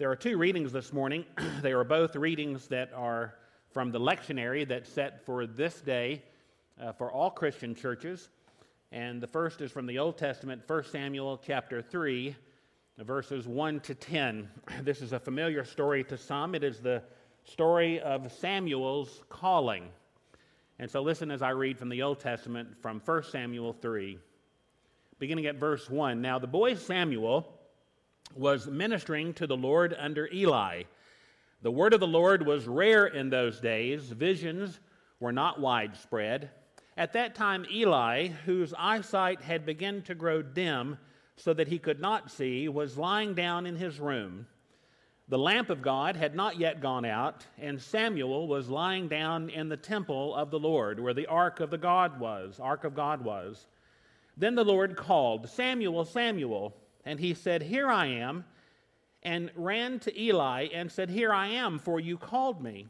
There are two readings this morning. They are both readings that are from the lectionary that's set for this day for all Christian churches. And the first is from the Old Testament, 1 Samuel chapter 3, verses 1 to 10. This is a familiar story to some. It is the story of Samuel's calling. And so listen as I read from the Old Testament from 1 Samuel 3, beginning at verse 1. Now the boy Samuel was ministering to the Lord under Eli. The word of the Lord was rare in those days. Visions were not widespread. At that time, Eli, whose eyesight had begun to grow dim so that he could not see, was lying down in his room. The lamp of God had not yet gone out, and Samuel was lying down in the temple of the Lord, where the ark of God was. Then the Lord called, "Samuel, Samuel." And he said, "Here I am," and ran to Eli and said, "Here I am, for you called me."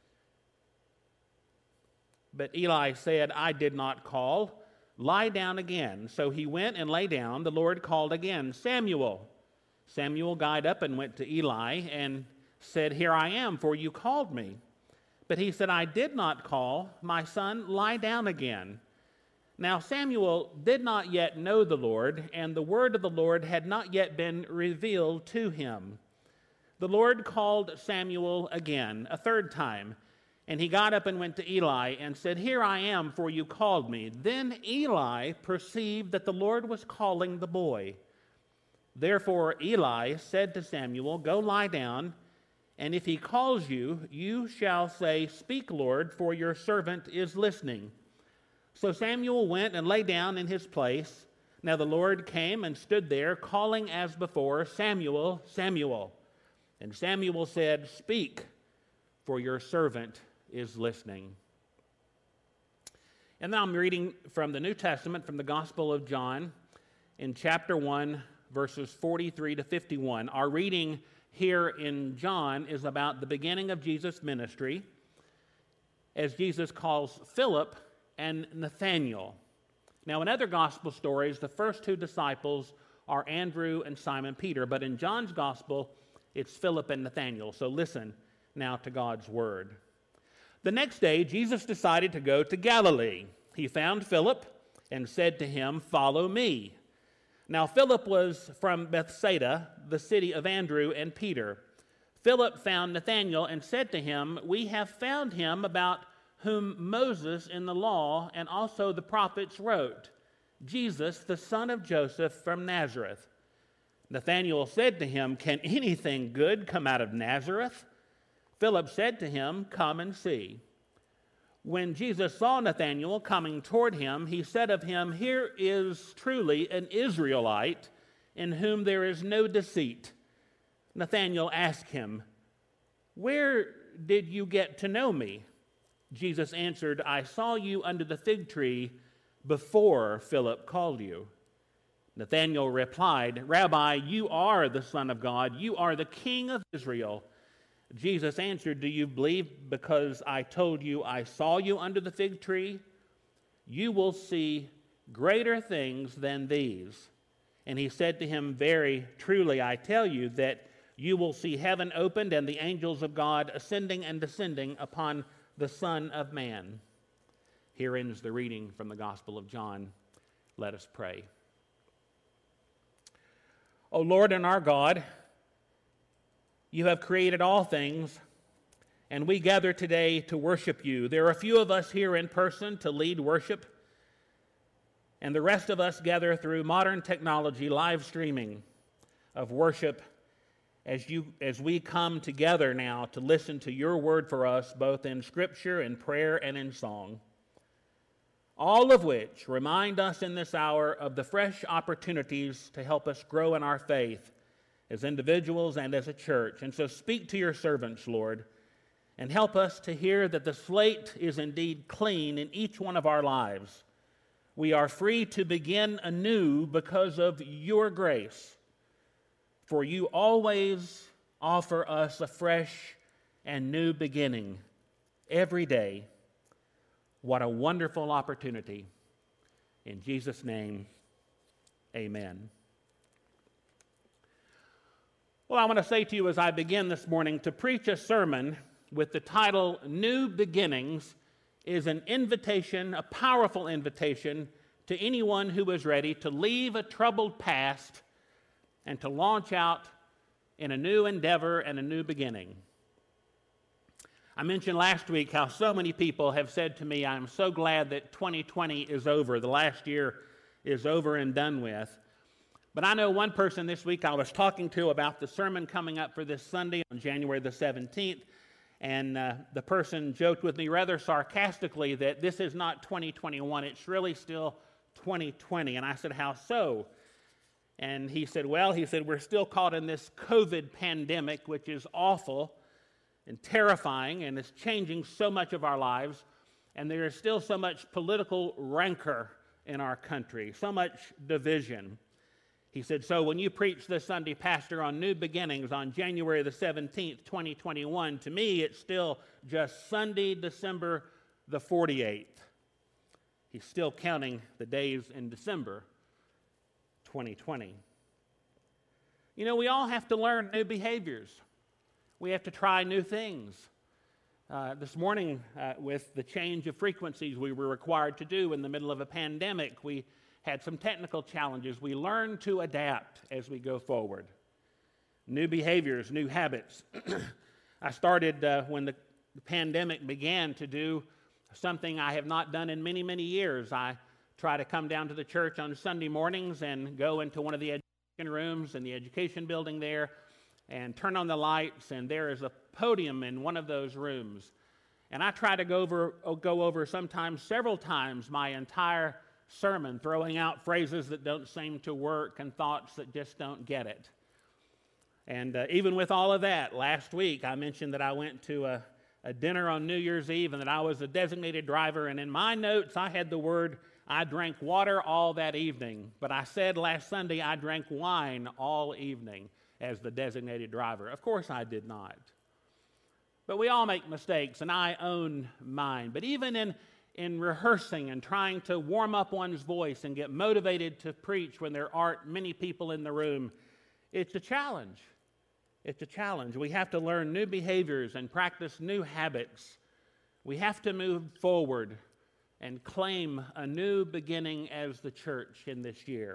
But Eli said, "I did not call. Lie down again." So he went and lay down. The Lord called again, "Samuel." Samuel got up and went to Eli and said, "Here I am, for you called me." But he said, "I did not call. My son, lie down again." Now Samuel did not yet know the Lord, and the word of the Lord had not yet been revealed to him. The Lord called Samuel again, a third time, and he got up and went to Eli and said, "Here I am, for you called me." Then Eli perceived that the Lord was calling the boy. Therefore Eli said to Samuel, "Go lie down, and if he calls you, you shall say, 'Speak, Lord, for your servant is listening.'" So Samuel went and lay down in his place. Now the Lord came and stood there, calling as before, "Samuel, Samuel." And Samuel said, "Speak, for your servant is listening." And then I'm reading from the New Testament, from the Gospel of John, in chapter 1, verses 43 to 51. Our reading here in John is about the beginning of Jesus' ministry, as Jesus calls Philip and Nathanael. Now, in other gospel stories, the first two disciples are Andrew and Simon Peter, but in John's gospel, it's Philip and Nathanael. So listen now to God's word. The next day, Jesus decided to go to Galilee. He found Philip and said to him, "Follow me." Now, Philip was from Bethsaida, the city of Andrew and Peter. Philip found Nathanael and said to him, "We have found him about whom Moses in the law and also the prophets wrote, Jesus, the son of Joseph from Nazareth." Nathanael said to him, "Can anything good come out of Nazareth?" Philip said to him, "Come and see." When Jesus saw Nathanael coming toward him, he said of him, "Here is truly an Israelite in whom there is no deceit." Nathanael asked him, "Where did you get to know me?" Jesus answered, "I saw you under the fig tree before Philip called you." Nathanael replied, "Rabbi, you are the Son of God. You are the King of Israel." Jesus answered, "Do you believe because I told you I saw you under the fig tree? You will see greater things than these." And he said to him, "Very truly I tell you that you will see heaven opened and the angels of God ascending and descending upon the Son of Man." Here ends the reading from the Gospel of John. Let us pray. O Lord and our God, you have created all things, and we gather today to worship you. There are a few of us here in person to lead worship, and the rest of us gather through modern technology, live streaming of worship as we come together now to listen to your word for us, both in Scripture, in prayer, and in song. All of which remind us in this hour of the fresh opportunities to help us grow in our faith as individuals and as a church. And so speak to your servants, Lord, and help us to hear that the slate is indeed clean in each one of our lives. We are free to begin anew because of your grace. For you always offer us a fresh and new beginning every day. What a wonderful opportunity. In Jesus' name, amen. Well, I want to say to you as I begin this morning, to preach a sermon with the title New Beginnings is an invitation, a powerful invitation to anyone who is ready to leave a troubled past and to launch out in a new endeavor and a new beginning. I mentioned last week how so many people have said to me, I'm so glad that 2020 is over. The last year is over and done with. But I know one person this week I was talking to about the sermon coming up for this Sunday on January the 17th, and the person joked with me rather sarcastically that this is not 2021, it's really still 2020. And I said, how so? And he said, we're still caught in this COVID pandemic, which is awful and terrifying, and it's changing so much of our lives, and there is still so much political rancor in our country, so much division. He said, so when you preach this Sunday, Pastor, on New Beginnings on January the 17th, 2021, to me it's still just Sunday, December the 48th. He's still counting the days in December 2020. You know, we all have to learn new behaviors. We have to try new things. This morning, with the change of frequencies we were required to do in the middle of a pandemic, we had some technical challenges. We learn to adapt as we go forward. New behaviors, new habits. I started when the pandemic began to do something I have not done in many, many years. I try to come down to the church on Sunday mornings and go into one of the education rooms in the education building there and turn on the lights, and there is a podium in one of those rooms. And I try to go over sometimes several times my entire sermon, throwing out phrases that don't seem to work and thoughts that just don't get it. And even with all of that, last week I mentioned that I went to a dinner on New Year's Eve and that I was a designated driver, and in my notes I had the word, I drank water all that evening, but I said last Sunday I drank wine all evening as the designated driver. Of course I did not. But we all make mistakes, and I own mine. But even in rehearsing and trying to warm up one's voice and get motivated to preach when there aren't many people in the room, it's a challenge. It's a challenge. We have to learn new behaviors and practice new habits. We have to move forward and claim a new beginning as the church in this year.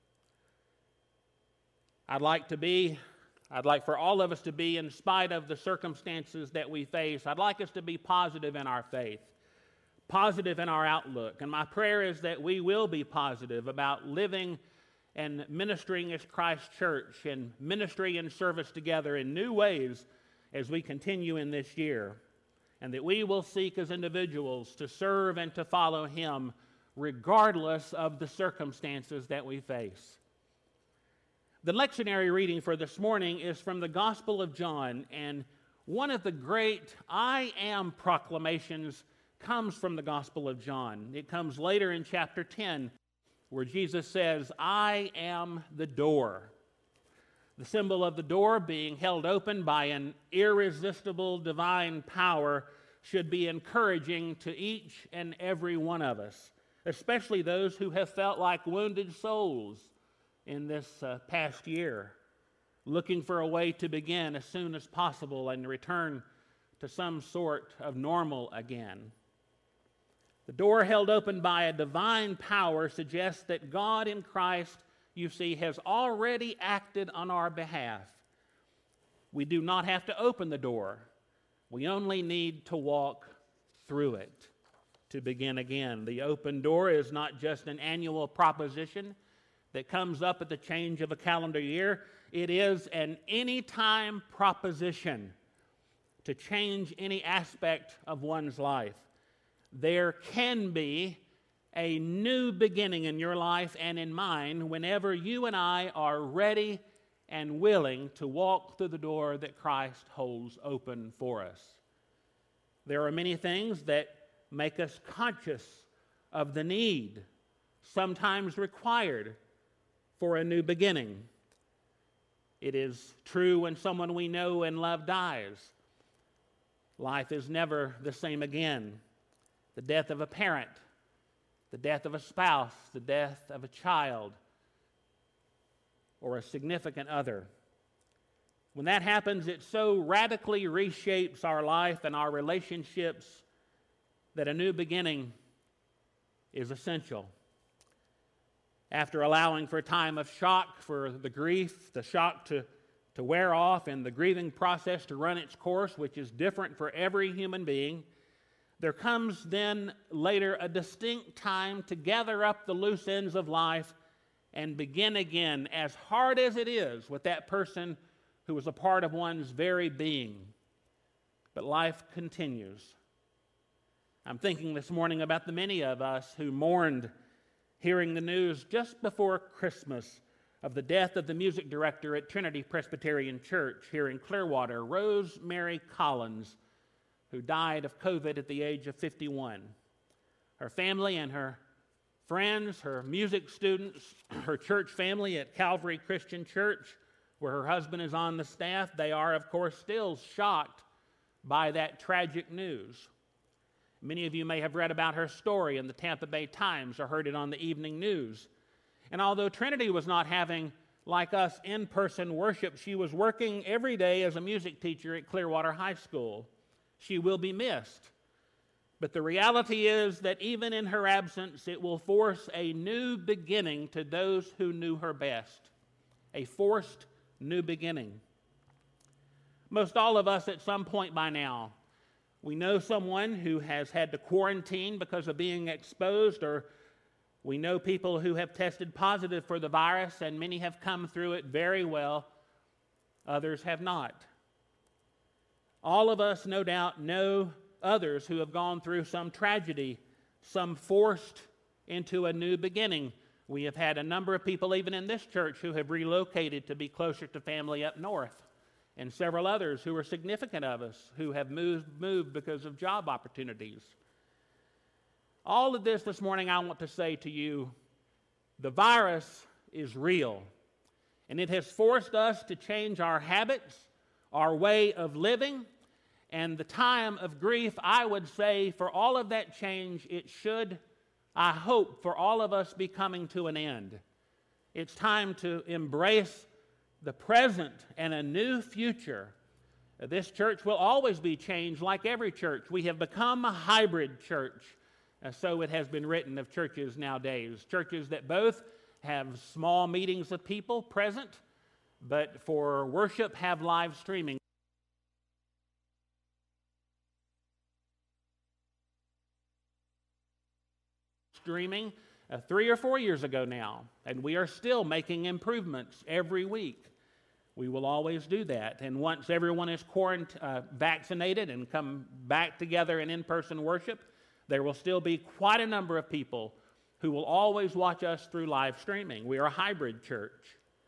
I'd like for all of us to be, in spite of the circumstances that we face, I'd like us to be positive in our faith, positive in our outlook. And my prayer is that we will be positive about living and ministering as Christ's church and ministry and service together in new ways as we continue in this year. And that we will seek as individuals to serve and to follow Him regardless of the circumstances that we face. The lectionary reading for this morning is from the Gospel of John, and one of the great I am proclamations comes from the Gospel of John. It comes later in chapter 10, where Jesus says, I am the door. The symbol of the door being held open by an irresistible divine power should be encouraging to each and every one of us, especially those who have felt like wounded souls in this past year, looking for a way to begin as soon as possible and return to some sort of normal again. The door held open by a divine power suggests that God in Christ, you see, has already acted on our behalf. We do not have to open the door. We only need to walk through it to begin again. The open door is not just an annual proposition that comes up at the change of a calendar year. It is an anytime proposition to change any aspect of one's life. There can be a new beginning in your life and in mine whenever you and I are ready and willing to walk through the door that Christ holds open for us. There are many things that make us conscious of the need, sometimes required, for a new beginning. It is true when someone we know and love dies. Life is never the same again. The death of a parent, the death of a spouse, the death of a child, or a significant other. When that happens, it so radically reshapes our life and our relationships that a new beginning is essential. After allowing for a time of shock, for the grief, the shock to wear off, and the grieving process to run its course, which is different for every human being, there comes then later a distinct time to gather up the loose ends of life and begin again, as hard as it is, with that person who was a part of one's very being. But life continues. I'm thinking this morning about the many of us who mourned hearing the news just before Christmas of the death of the music director at Trinity Presbyterian Church here in Clearwater, Rosemary Collins, who died of COVID at the age of 51. Her family and her friends, her music students, her church family at Calvary Christian Church, where her husband is on the staff, they are, of course, still shocked by that tragic news. Many of you may have read about her story in the Tampa Bay Times or heard it on the evening news. And although Trinity was not having, like us, in-person worship, she was working every day as a music teacher at Clearwater High School. She will be missed. But the reality is that even in her absence, it will force a new beginning to those who knew her best. A forced new beginning. Most all of us at some point by now, we know someone who has had to quarantine because of being exposed, or we know people who have tested positive for the virus, and many have come through it very well. Others have not. All of us, no doubt, know others who have gone through some tragedy, some forced into a new beginning. We have had a number of people, even in this church, who have relocated to be closer to family up north, and several others who are significant of us who have moved because of job opportunities. All of this morning, I want to say to you, the virus is real, and it has forced us to change our habits, our way of living, and the time of grief, I would say, for all of that change, it should, I hope, for all of us be coming to an end. It's time to embrace the present and a new future. This church will always be changed like every church. We have become a hybrid church, so it has been written of churches nowadays. Churches that both have small meetings of people present, but for worship have live streaming. Streaming 3 or 4 years ago now, and we are still making improvements every week. We will always do that, and once everyone is vaccinated and come back together in in-person worship, there will still be quite a number of people who will always watch us through live streaming. We are a hybrid church.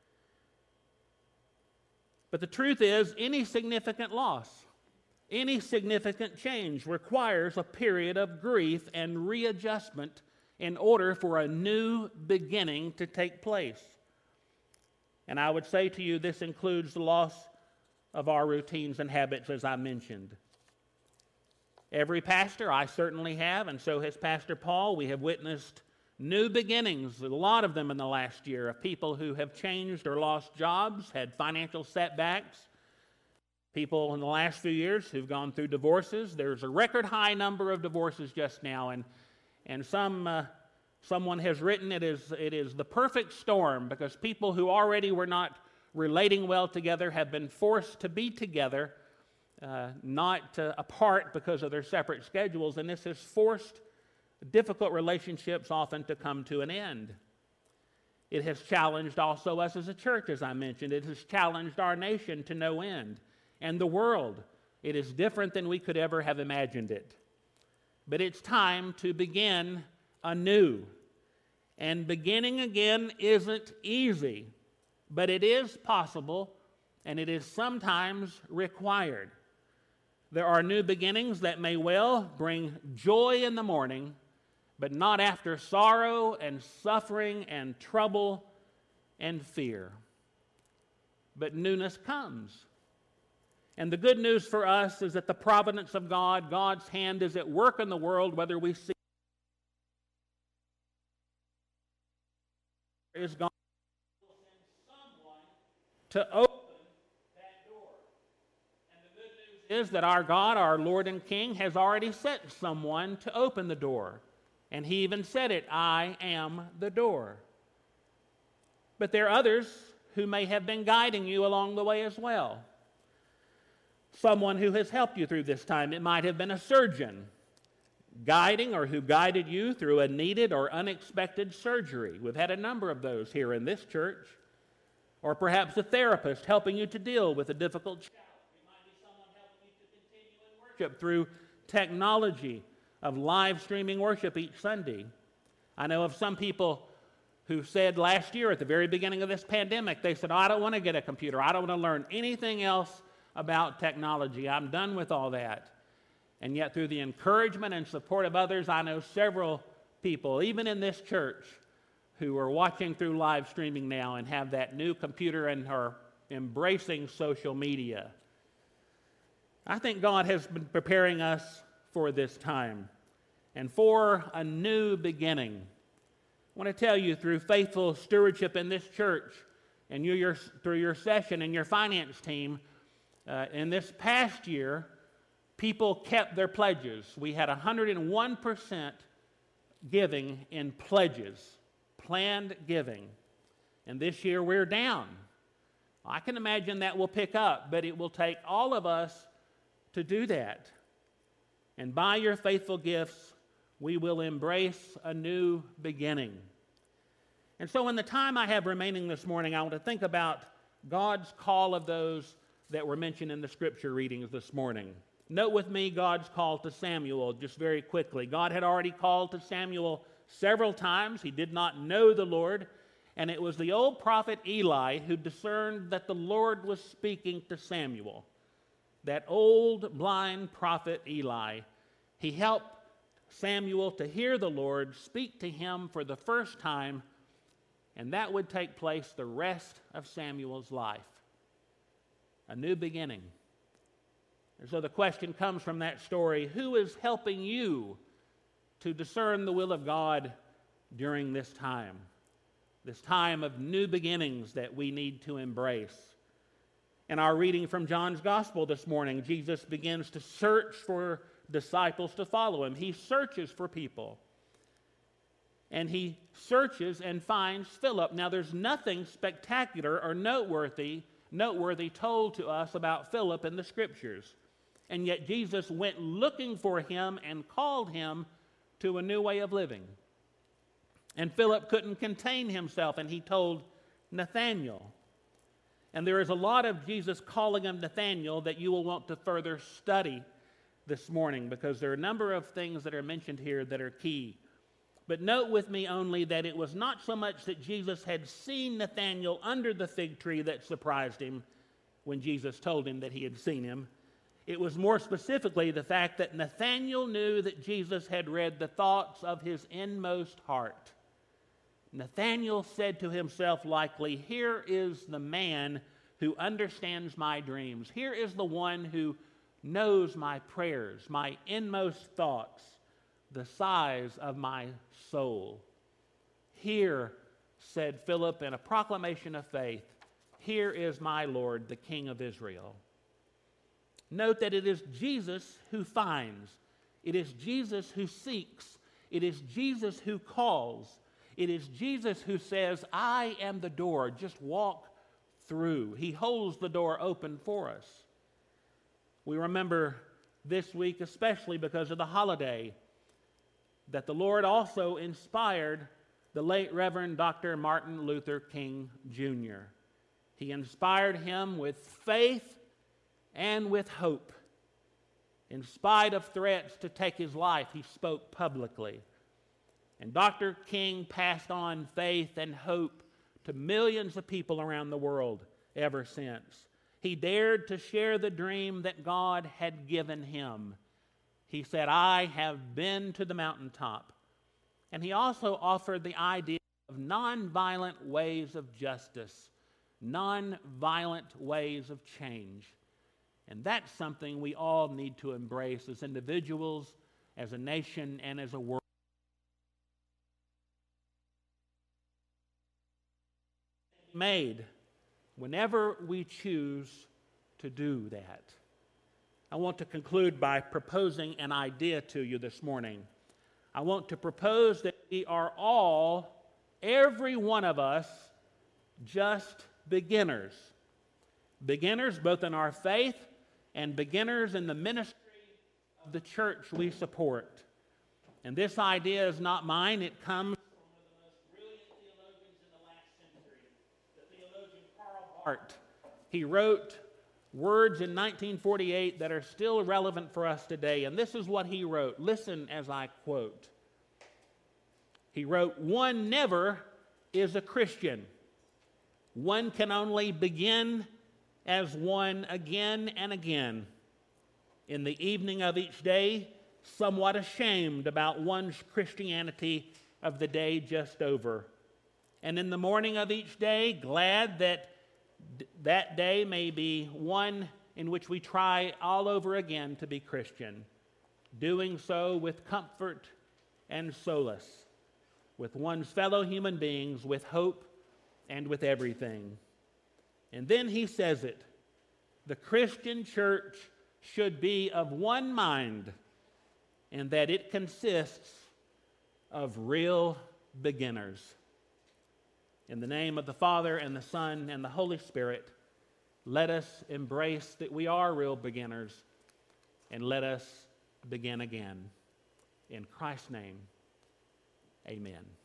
But the truth is, any significant loss, any significant change requires a period of grief and readjustment in order for a new beginning to take place. And I would say to you, this includes the loss of our routines and habits, as I mentioned. Every pastor, I certainly have, and so has Pastor Paul, we have witnessed new beginnings, a lot of them in the last year, of people who have changed or lost jobs, had financial setbacks, people in the last few years who've gone through divorces. There's a record high number of divorces just now, and someone has written it is the perfect storm, because people who already were not relating well together have been forced to be together, not apart because of their separate schedules, and this has forced difficult relationships often to come to an end. It has challenged also us as a church, as I mentioned. It has challenged our nation to no end, and the world. It is different than we could ever have imagined it. But it's time to begin anew. And beginning again isn't easy, but it is possible, and it is sometimes required. There are new beginnings that may well bring joy in the morning, but not after sorrow and suffering and trouble and fear. But newness comes. And the good news for us is that the providence of God, God's hand is at work in the world, whether we see is God to open that door. is that our God, our Lord and King, has already sent someone to open the door. And he even said it, I am the door. But there are others who may have been guiding you along the way as well. Someone who has helped you through this time. It might have been a surgeon guiding or who guided you through a needed or unexpected surgery. We've had a number of those here in this church. Or perhaps a therapist helping you to deal with a difficult challenge. It might be someone helping you to continue in worship through technology of live streaming worship each Sunday. I know of some people who said last year at the very beginning of this pandemic, they said, I don't want to get a computer. I don't want to learn anything else about technology. I'm done with all that. And yet through the encouragement and support of others, I know several people, even in this church, who are watching through live streaming now and have that new computer and are embracing social media. I think God has been preparing us for this time and for a new beginning. I want to tell you, through faithful stewardship in this church and through your session and your finance team, in this past year, people kept their pledges. We had 101% giving in pledges, planned giving. And this year we're down. I can imagine that will pick up, but it will take all of us to do that. And by your faithful gifts, we will embrace a new beginning. And so in the time I have remaining this morning, I want to think about God's call of those that were mentioned in the scripture readings this morning. Note with me God's call to Samuel just very quickly. God had already called to Samuel several times. He did not know the Lord, and it was the old prophet Eli who discerned that the Lord was speaking to Samuel. That old blind prophet Eli, he helped Samuel to hear the Lord speak to him for the first time, and that would take place the rest of Samuel's life. A new beginning. And so the question comes from that story, who is helping you to discern the will of God during this time of new beginnings that we need to embrace? In our reading from John's Gospel this morning, Jesus begins to search for disciples to follow him. He searches for people. And he searches and finds Philip. Now, there's nothing spectacular or noteworthy told to us about Philip in the Scriptures. And yet Jesus went looking for him and called him to a new way of living. And Philip couldn't contain himself, and he told Nathanael. And there is a lot of Jesus calling of Nathanael that you will want to further study this morning, because there are a number of things that are mentioned here that are key. But note with me only that it was not so much that Jesus had seen Nathanael under the fig tree that surprised him when Jesus told him that he had seen him. It was more specifically the fact that Nathanael knew that Jesus had read the thoughts of his inmost heart. Nathanael said to himself likely, here is the man who understands my dreams. Here is the one who knows my prayers, my inmost thoughts, the size of my soul. Here, said Philip in a proclamation of faith, here is my Lord, the King of Israel. Note that it is Jesus who finds. It is Jesus who seeks. It is Jesus who calls. It is Jesus who says, I am the door, just walk through. He holds the door open for us. We remember this week, especially because of the holiday, that the Lord also inspired the late Reverend Dr. Martin Luther King Jr. He inspired him with faith and with hope. In spite of threats to take his life, he spoke publicly. And Dr. King passed on faith and hope to millions of people around the world ever since. He dared to share the dream that God had given him. He said, I have been to the mountaintop. And he also offered the idea of nonviolent ways of justice, nonviolent ways of change. And that's something we all need to embrace as individuals, as a nation, and as a world. Made whenever we choose to do that. I want to conclude by proposing an idea to you this morning. I want to propose that we are all, every one of us, just beginners. Beginners both in our faith and beginners in the ministry of the church we support. And this idea is not mine. It comes from one of the most brilliant theologians in the last century, the theologian Karl Barth. He wrote words in 1948 that are still relevant for us today. And this is what he wrote. Listen as I quote. He wrote, "One never is a Christian. One can only begin as one again and again. In the evening of each day, somewhat ashamed about one's Christianity of the day just over. And in the morning of each day, glad that that day may be one in which we try all over again to be Christian, doing so with comfort and solace, with one's fellow human beings, with hope and with everything." And then he says it, the Christian church should be of one mind, and that it consists of real beginners. In the name of the Father, and the Son, and the Holy Spirit, let us embrace that we are real beginners, and let us begin again. In Christ's name, amen.